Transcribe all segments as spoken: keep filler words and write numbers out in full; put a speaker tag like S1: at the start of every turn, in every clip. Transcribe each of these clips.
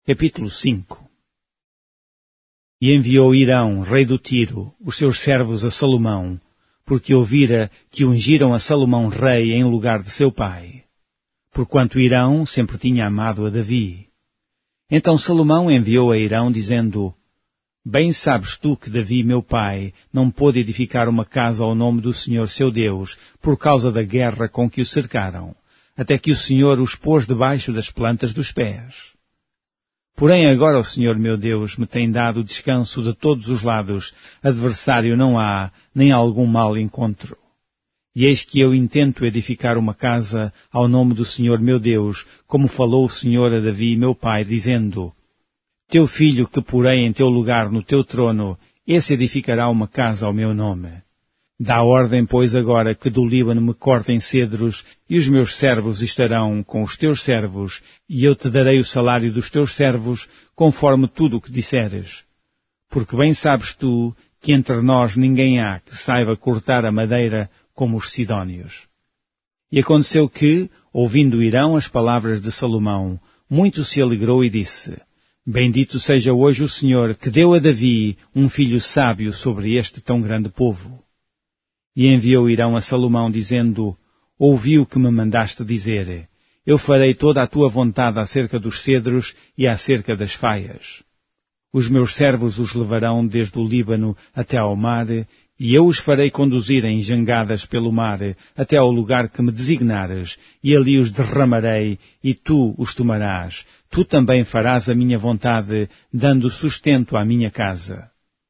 S1: Capítulo cinco. E enviou Hirão, rei do Tiro, os seus servos a Salomão, porque ouvira que ungiram a Salomão rei em lugar de seu pai, porquanto Hirão sempre tinha amado a Davi. Então Salomão enviou a Hirão, dizendo: Bem sabes tu que Davi, meu pai, não pôde edificar uma casa ao nome do Senhor seu Deus, por causa da guerra com que o cercaram, até que o Senhor os pôs debaixo das plantas dos pés. Porém agora o Senhor meu Deus me tem dado descanso de todos os lados, adversário não há, nem algum mal encontro. E eis que eu intento edificar uma casa ao nome do Senhor meu Deus, como falou o Senhor a Davi meu pai, dizendo: Teu filho que porei em teu lugar no teu trono, esse edificará uma casa ao meu nome. Dá ordem, pois, agora que do Líbano me cortem cedros, e os meus servos estarão com os teus servos, e eu te darei o salário dos teus servos, conforme tudo o que disseres. Porque bem sabes tu que entre nós ninguém há que saiba cortar a madeira como os sidónios. E aconteceu que, ouvindo Hirão as palavras de Salomão, muito se alegrou e disse: Bendito seja hoje o Senhor, que deu a Davi um filho sábio sobre este tão grande povo. E enviou Hirão a Salomão, dizendo: Ouvi o que me mandaste dizer. Eu farei toda a tua vontade acerca dos cedros e acerca das faias. Os meus servos os levarão desde o Líbano até ao mar, e eu os farei conduzir em jangadas pelo mar até ao lugar que me designares, e ali os derramarei, e tu os tomarás. Tu também farás a minha vontade, dando sustento à minha casa.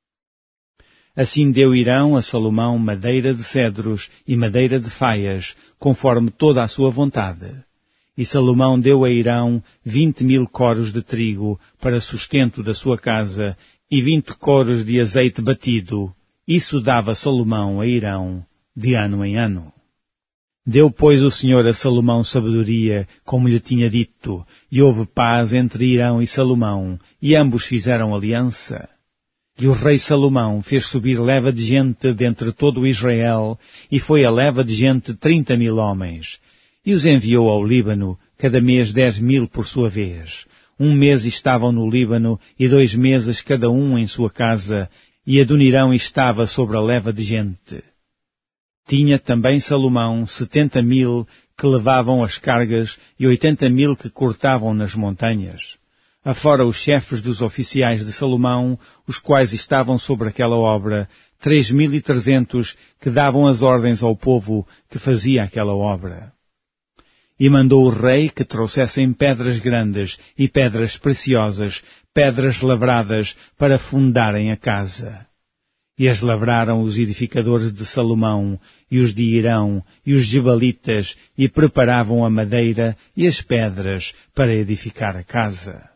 S1: Assim deu Hirão a Salomão madeira de cedros e madeira de faias, conforme toda a sua vontade. E Salomão deu a Hirão vinte mil coros de trigo para sustento da sua casa e vinte coros de azeite batido. Isso dava Salomão a Hirão de ano em ano. Deu, pois, o Senhor a Salomão sabedoria, como lhe tinha dito, e houve paz entre Hirão e Salomão, e ambos fizeram aliança. E o rei Salomão fez subir leva de gente dentre todo o Israel, e foi a leva de gente trinta mil homens. E os enviou ao Líbano, cada mês dez mil por sua vez. Um mês estavam no Líbano, e dois meses cada um em sua casa, e Adonirão estava sobre a leva de gente. Tinha também Salomão setenta mil que levavam as cargas, e oitenta mil que cortavam nas montanhas. Afora os chefes dos oficiais de Salomão, os quais estavam sobre aquela obra, três mil e trezentos que davam as ordens ao povo que fazia aquela obra. E mandou o rei que trouxessem pedras grandes e pedras preciosas, pedras lavradas, para fundarem a casa. E as lavraram os edificadores de Salomão, e os de Hirão, e os gebalitas, e preparavam a madeira e as pedras para edificar a casa.